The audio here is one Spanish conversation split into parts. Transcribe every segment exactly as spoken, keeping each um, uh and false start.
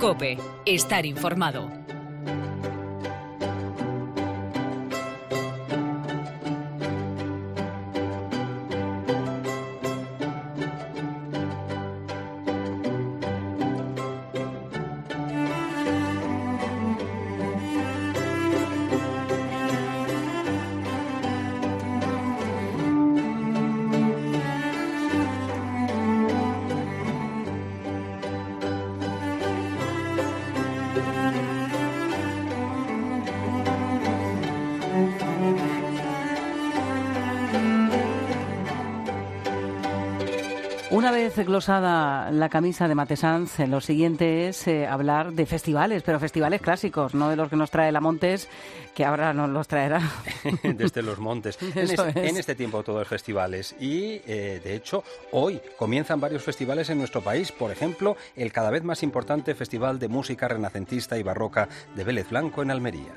COPE. Estar informado. Una vez glosada la camisa de Matesanz, lo siguiente es eh, hablar de festivales, pero festivales clásicos, no de los que nos trae la Montes, que ahora nos los traerá. Desde los Montes. En este, en este tiempo todo es festivales y, eh, de hecho, hoy comienzan varios festivales en nuestro país. Por ejemplo, el cada vez más importante Festival de Música Renacentista y Barroca de Vélez Blanco en Almería.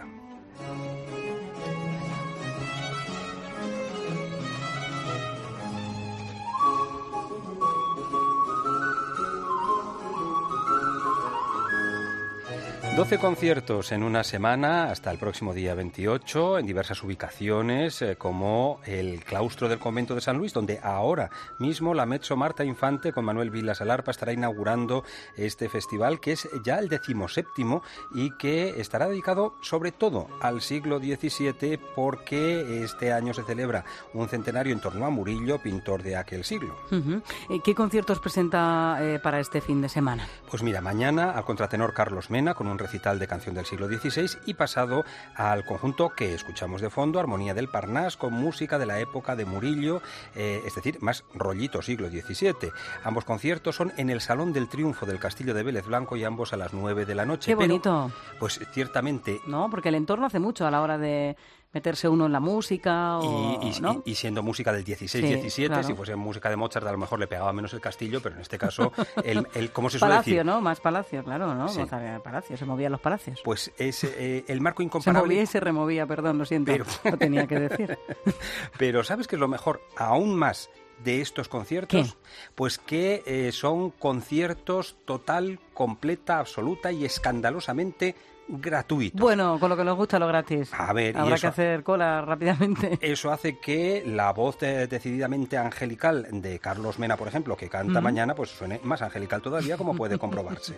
doce conciertos en una semana hasta el próximo día veintiocho en diversas ubicaciones eh, como el claustro del convento de San Luis, donde ahora mismo la Mezzo Marta Infante con Manuel Vilas al arpa estará inaugurando este festival, que es ya el decimoséptimo y que estará dedicado sobre todo al siglo diecisiete, porque este año se celebra un centenario en torno a Murillo, pintor de aquel siglo. Uh-huh. ¿Qué conciertos presenta eh, para este fin de semana? Pues mira, mañana al contratenor Carlos Mena con un recital de canción del siglo dieciséis y pasado al conjunto que escuchamos de fondo, Armonía del Parnás, con música de la época de Murillo, eh, es decir, más rollito siglo diecisiete. Ambos conciertos son en el Salón del Triunfo del Castillo de Vélez Blanco y ambos a las nueve de la noche. ¡Qué bonito! Pero, pues ciertamente... No, porque el entorno hace mucho a la hora de meterse uno en la música o, y, y, ¿no? y siendo música del dieciséis diecisiete, sí, claro. Si fuese música de Mozart a lo mejor le pegaba menos el castillo, pero en este caso el, el ¿cómo se suele palacio, decir? ¿No? Más palacio, claro, ¿no? Sí. Palacio, se movían los palacios. Pues es eh, el marco incomparable. Se movía y se removía, perdón, lo siento, pero... lo tenía que decir. Pero ¿sabes qué es lo mejor? Aún más de estos conciertos, ¿qué? Pues que eh, son conciertos total, completa, absoluta y escandalosamente gratuitos. Bueno, con lo que nos gusta lo gratis. A ver, habrá y eso, que hacer cola rápidamente. Eso hace que la voz de, decididamente angelical de Carlos Mena, por ejemplo, que canta mm. mañana, pues suene más angelical todavía, como puede comprobarse.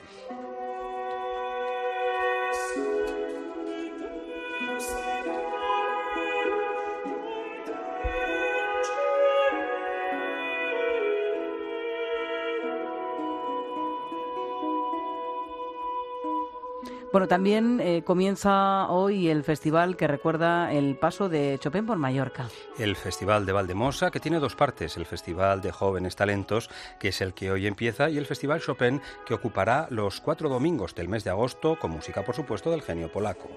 Bueno, también eh, comienza hoy el festival que recuerda el paso de Chopin por Mallorca. El Festival de Valdemosa, que tiene dos partes, el Festival de Jóvenes Talentos, que es el que hoy empieza, y el Festival Chopin, que ocupará los cuatro domingos del mes de agosto, con música, por supuesto, del genio polaco.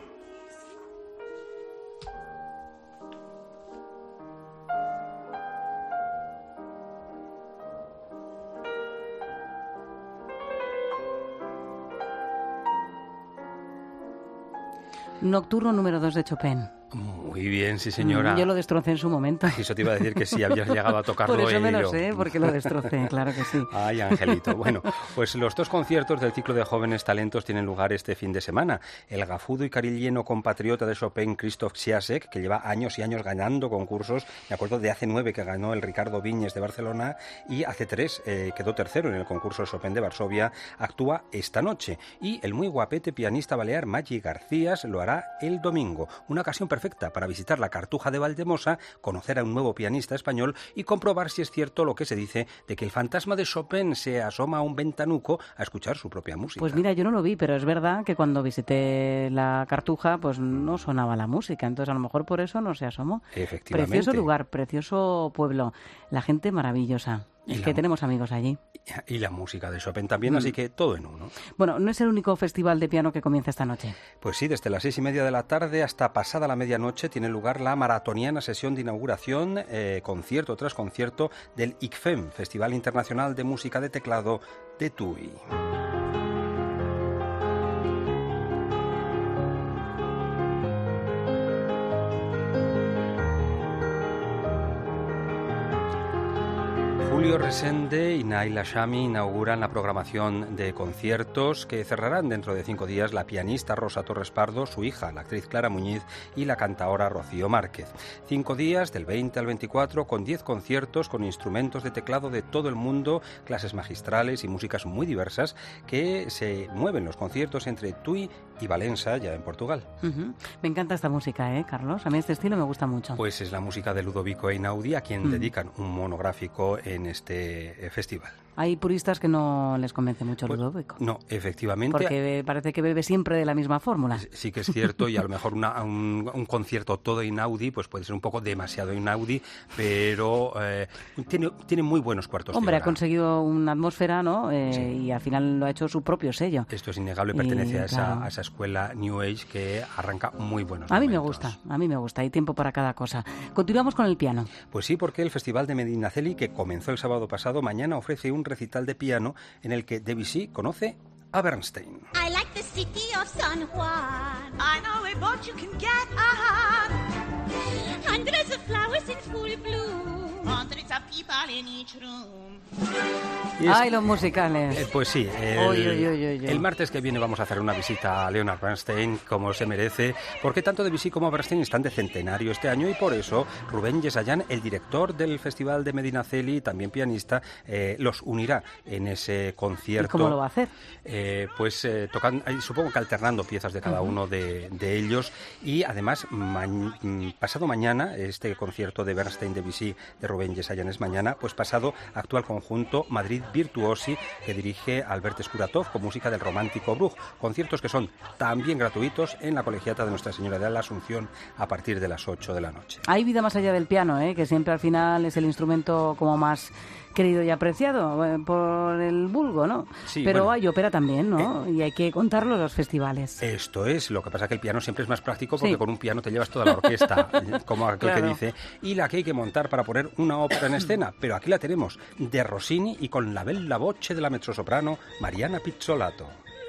Nocturno número dos de Chopin. Muy bien, sí señora. Yo lo destrocé en su momento. Eso te iba a decir que sí, habías llegado a tocarlo. Por eso me lo yo. sé, porque lo destrocé, claro que sí. Ay, Angelito. Bueno, pues los dos conciertos del ciclo de jóvenes talentos tienen lugar este fin de semana. El gafudo y carilleno compatriota de Chopin, Krzysztof Ciasek, que lleva años y años ganando concursos, me acuerdo de hace nueve que ganó el Ricardo Viñes de Barcelona y hace tres eh, quedó tercero en el concurso Chopin de Varsovia, actúa esta noche. Y el muy guapete pianista balear Maggi Garcías lo hará el domingo. Una ocasión perfecta para visitar la Cartuja de Valdemosa, conocer a un nuevo pianista español y comprobar si es cierto lo que se dice de que el fantasma de Chopin se asoma a un ventanuco a escuchar su propia música. Pues mira, yo no lo vi, pero es verdad que cuando visité la Cartuja pues no sonaba la música, entonces a lo mejor por eso no se asomó. Efectivamente. Precioso lugar, precioso pueblo, la gente maravillosa. Es que tenemos amigos allí. Y la música de Chopin también, mm. así que todo en uno. Bueno, no es el único festival de piano que comienza esta noche. Pues sí, desde las seis y media de la tarde hasta pasada la medianoche tiene lugar la maratoniana sesión de inauguración, eh, concierto tras concierto, del I C F E M, Festival Internacional de Música de Teclado de Tui. Julio Resende y Naila Shami inauguran la programación de conciertos que cerrarán dentro de cinco días la pianista Rosa Torres Pardo, su hija, la actriz Clara Muñiz y la cantaora Rocío Márquez. Cinco días, del veinte al veinticuatro, con diez conciertos con instrumentos de teclado de todo el mundo, clases magistrales y músicas muy diversas que se mueven los conciertos entre Tui y Valença, ya en Portugal. Uh-huh. Me encanta esta música, ¿eh, Carlos? A mí este estilo me gusta mucho. Pues es la música de Ludovico Einaudi, a quien mm. dedican un monográfico en este eh, festival. Hay puristas que no les convence mucho pues, Ludovico. No, efectivamente. Porque parece que bebe siempre de la misma fórmula. Sí que es cierto, y a lo mejor una, un, un concierto todo Einaudi pues puede ser un poco demasiado Einaudi, pero eh, tiene, tiene muy buenos cuartos. Hombre, de ha conseguido una atmósfera, ¿no? Eh, sí. Y al final lo ha hecho su propio sello. Esto es innegable, pertenece y, a, esa, claro. a esa escuela New Age que arranca muy buenos A momentos. mí me gusta, a mí me gusta, hay tiempo para cada cosa. Continuamos con el piano. Pues sí, porque el Festival de Medinaceli, que comenzó el sábado pasado, mañana ofrece un recital de piano en el que Debussy conoce a Bernstein. I like the city of San Juan. I know a boat you can get on. Hundreds of flowers in full bloom. Hundreds of people in each room. Es, ¡Ay, los musicales! Eh, pues sí, el, oy, oy, oy, oy. el martes que viene vamos a hacer una visita a Leonard Bernstein, como se merece, porque tanto Debussy como Bernstein están de centenario este año y por eso Rubén Yesayán, el director del Festival de Medinaceli, también pianista, eh, los unirá en ese concierto. ¿Y cómo lo va a hacer? Eh, pues eh, tocan, supongo que alternando piezas de cada uh-huh. uno de, de ellos y además ma- pasado mañana, este concierto de Bernstein-Debussy de Rubén Yesayán es mañana, pues pasado actúa el conjunto Madrid Virtuosi que dirige Albert Escuratov con música del romántico Bruch, conciertos que son también gratuitos en la colegiata de Nuestra Señora de la Asunción a partir de las ocho de la noche. Hay vida más allá del piano, ¿eh? Que siempre al final es el instrumento como más querido y apreciado eh, por el vulgo, ¿no? Sí, pero bueno, hay ópera también, ¿no? Eh, y hay que contarlo en los festivales. Esto es, lo que pasa que el piano siempre es más práctico porque sí. con un piano te llevas toda la orquesta, como aquel claro. que dice, y la que hay que montar para poner una ópera en escena, pero aquí la tenemos, de Rossini y con la bella voce de la mezzosoprano Mariana Pizzolato.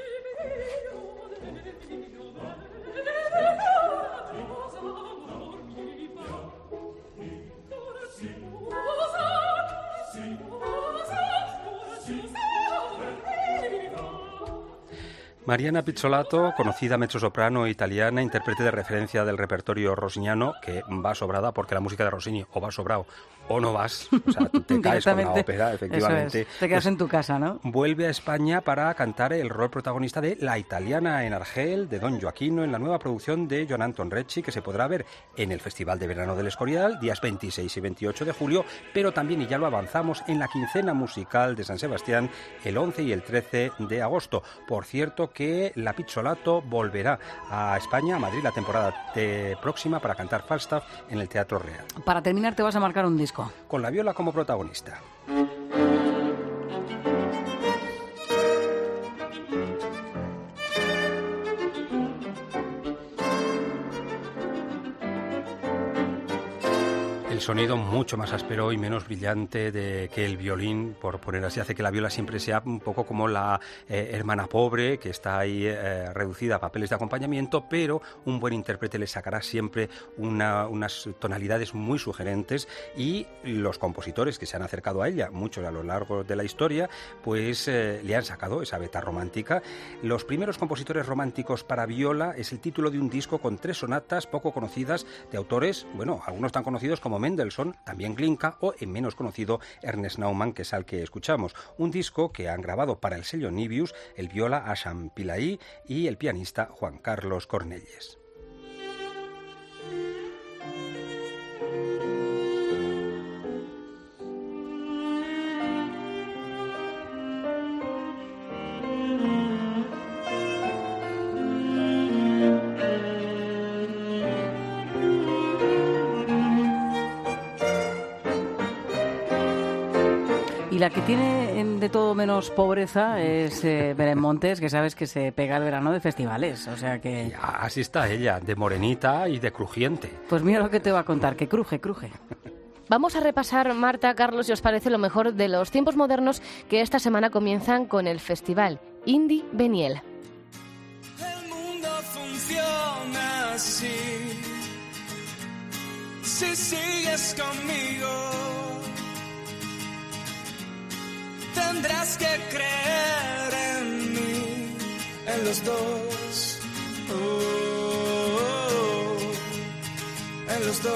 Mariana Pizzolato, conocida mezzosoprano italiana, intérprete de referencia del repertorio rossiniano, que va sobrada porque la música de Rossini o va sobrado o no vas, o sea, tú te caes con la ópera, efectivamente. Eso es. Te quedas pues, en tu casa, ¿no? Vuelve a España para cantar el rol protagonista de La Italiana en Argel, de Don Joaquino, en la nueva producción de Joan Anton Recci, que se podrá ver en el Festival de Verano del Escorial, días veintiséis y veintiocho de julio, pero también, y ya lo avanzamos, en la quincena musical de San Sebastián, el once y el trece de agosto. Por cierto, que la Pizzolato volverá a España, a Madrid, la temporada de próxima para cantar Falstaff en el Teatro Real. Para terminar te vas a marcar un disco. Con la viola como protagonista. El sonido mucho más áspero y menos brillante de, que el violín, por poner así, hace que la viola siempre sea un poco como la eh, hermana pobre, que está ahí eh, reducida a papeles de acompañamiento, pero un buen intérprete le sacará siempre una, unas tonalidades muy sugerentes y los compositores que se han acercado a ella, muchos a lo largo de la historia, pues eh, le han sacado esa beta romántica. Los primeros compositores románticos para viola es el título de un disco con tres sonatas poco conocidas de autores, bueno, algunos tan conocidos como Mendelssohn, también Glinka o el menos conocido Ernest Naumann, que es al que escuchamos. Un disco que han grabado para el sello Nibius el viola Asham Pillai y el pianista Juan Carlos Cornelles. Y la que tiene de todo menos pobreza es eh, Belén Montes, que sabes que se pega el verano de festivales, o sea que... Ya, así está ella, de morenita y de crujiente. Pues mira lo que te va a contar, que cruje, cruje. Vamos a repasar, Marta, Carlos, si os parece, lo mejor de los tiempos modernos que esta semana comienzan con el festival Indie Beniel. El mundo funciona así, si sigues conmigo. tendrás que creer en mí, en los dos, oh, oh, oh, en los dos.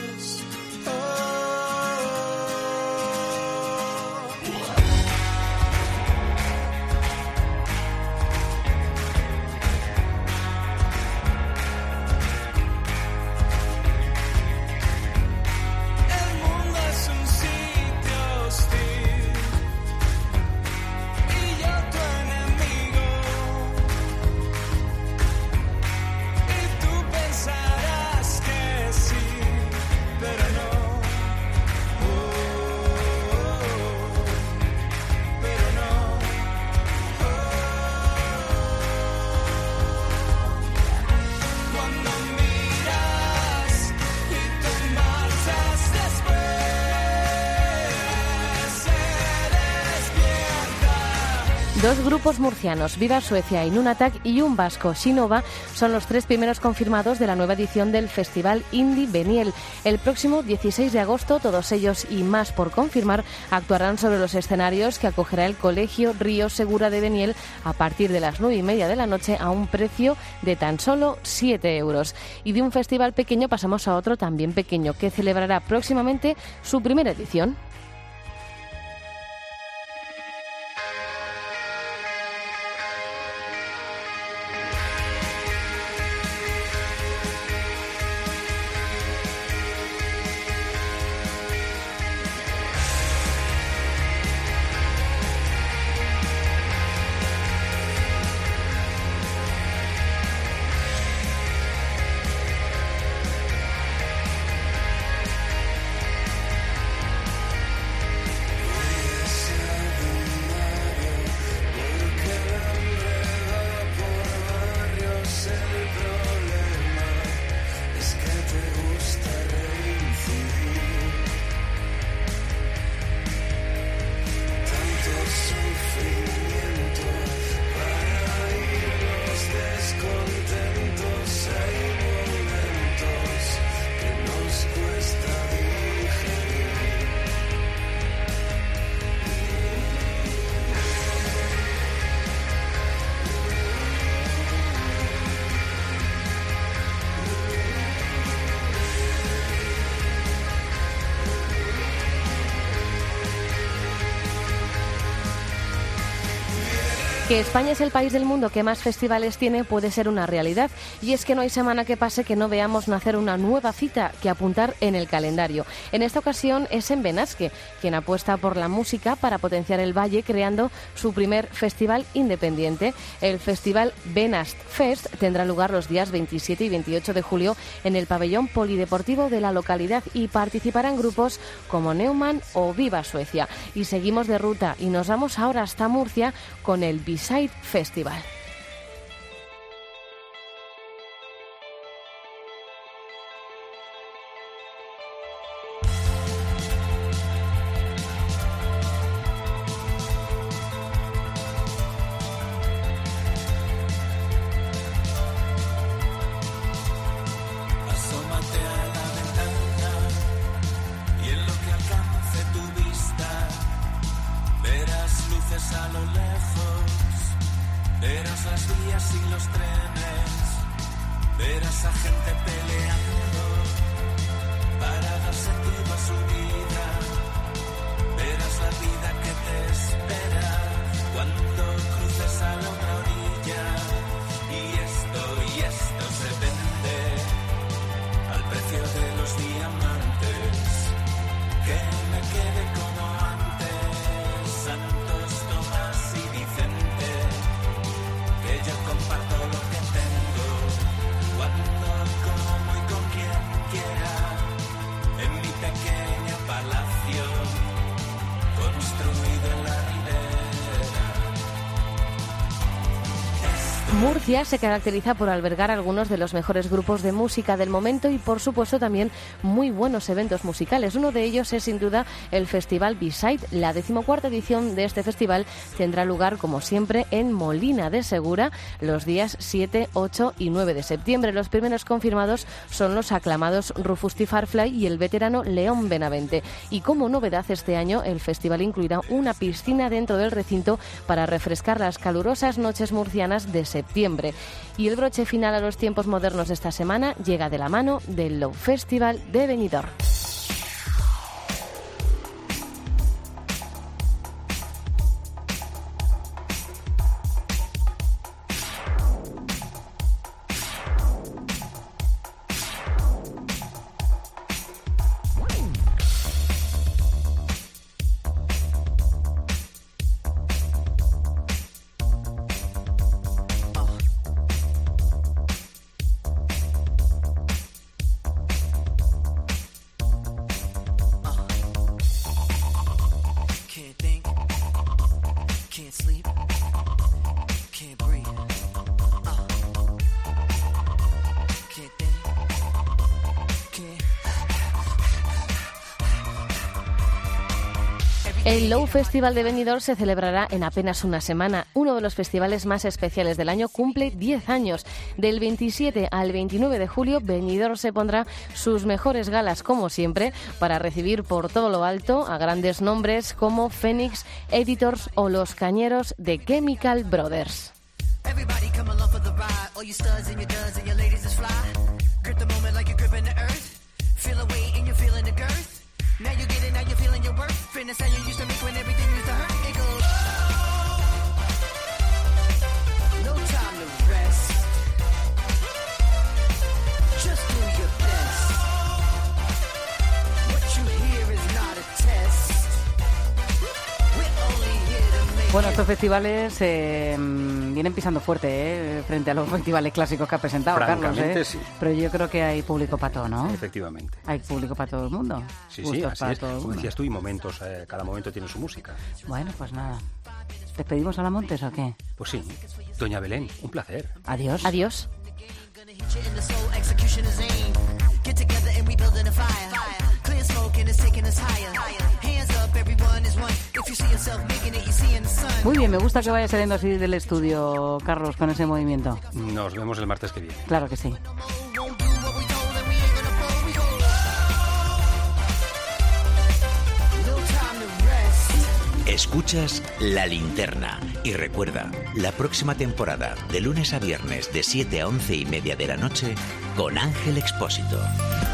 Dos grupos murcianos, Viva Suecia y Nunatak, y un vasco, Shinova, son los tres primeros confirmados de la nueva edición del Festival Indie Beniel. El próximo dieciséis de agosto, todos ellos y más por confirmar, actuarán sobre los escenarios que acogerá el Colegio Río Segura de Beniel a partir de las nueve y media de la noche a un precio de tan solo siete euros. Y de un festival pequeño pasamos a otro también pequeño, que celebrará próximamente su primera edición. Que España es el país del mundo que más festivales tiene puede ser una realidad, y es que no hay semana que pase que no veamos nacer una nueva cita que apuntar en el calendario. En esta ocasión es en Benasque, quien apuesta por la música para potenciar el valle, creando su primer festival independiente. El festival Benast Fest tendrá lugar los días veintisiete y veintiocho de julio en el pabellón polideportivo de la localidad y participarán grupos como Neumann o Viva Suecia. Y seguimos de ruta y nos vamos ahora hasta Murcia con el B-Side Festival. A lo lejos, verás las vías y los trenes, verás a gente peleando para dar sentido a su vida, verás la vida que te espera cuando cruces a la otra orilla, y esto, y esto se vende al precio de los diamantes, que me quede como antes, Santos, Tomás y Vicente, que yo comparto lo que tengo, cuando, como y con quien quiera, en mi pequeño palacio. Murcia se caracteriza por albergar algunos de los mejores grupos de música del momento y, por supuesto, también muy buenos eventos musicales. Uno de ellos es, sin duda, el Festival B-Side. La decimocuarta edición de este festival tendrá lugar, como siempre, en Molina de Segura los días siete, ocho y nueve de septiembre. Los primeros confirmados son los aclamados Rufus T. Farfly y el veterano León Benavente. Y como novedad este año, el festival incluirá una piscina dentro del recinto para refrescar las calurosas noches murcianas de septiembre. Y el broche final a los tiempos modernos de esta semana llega de la mano del Low Festival de Benidorm. El Low Festival de Benidorm se celebrará en apenas una semana. Uno de los festivales más especiales del año cumple diez años. Del veintisiete al veintinueve de julio, Benidorm se pondrá sus mejores galas, como siempre, para recibir por todo lo alto a grandes nombres como Phoenix, Editors o los cañeros de Chemical Brothers. Now you get it, now you're feeling your worth. Fitness how you used to make when everything used to hurt. It goes. No time to rest. Just do your best. What you hear is not a test. We're only here to make. Bueno, estos festivales eh, vienen pisando fuerte eh, frente a los festivales clásicos que ha presentado Carlos. Eh. Sí. Pero yo creo que hay público para todo, ¿no? Efectivamente. Hay público para todo el mundo. Sí, sí, así es. Como decías tú, y momentos, eh, cada momento tiene su música. Bueno, pues nada. ¿Despedimos a la Montes o qué? Pues sí. Doña Belén, un placer. Adiós. Adiós. Muy bien, me gusta que vaya saliendo así del estudio, Carlos, con ese movimiento. Nos vemos el martes que viene. Claro que sí. Escuchas La Linterna y recuerda, la próxima temporada, de lunes a viernes de siete a once y media de la noche, con Ángel Expósito.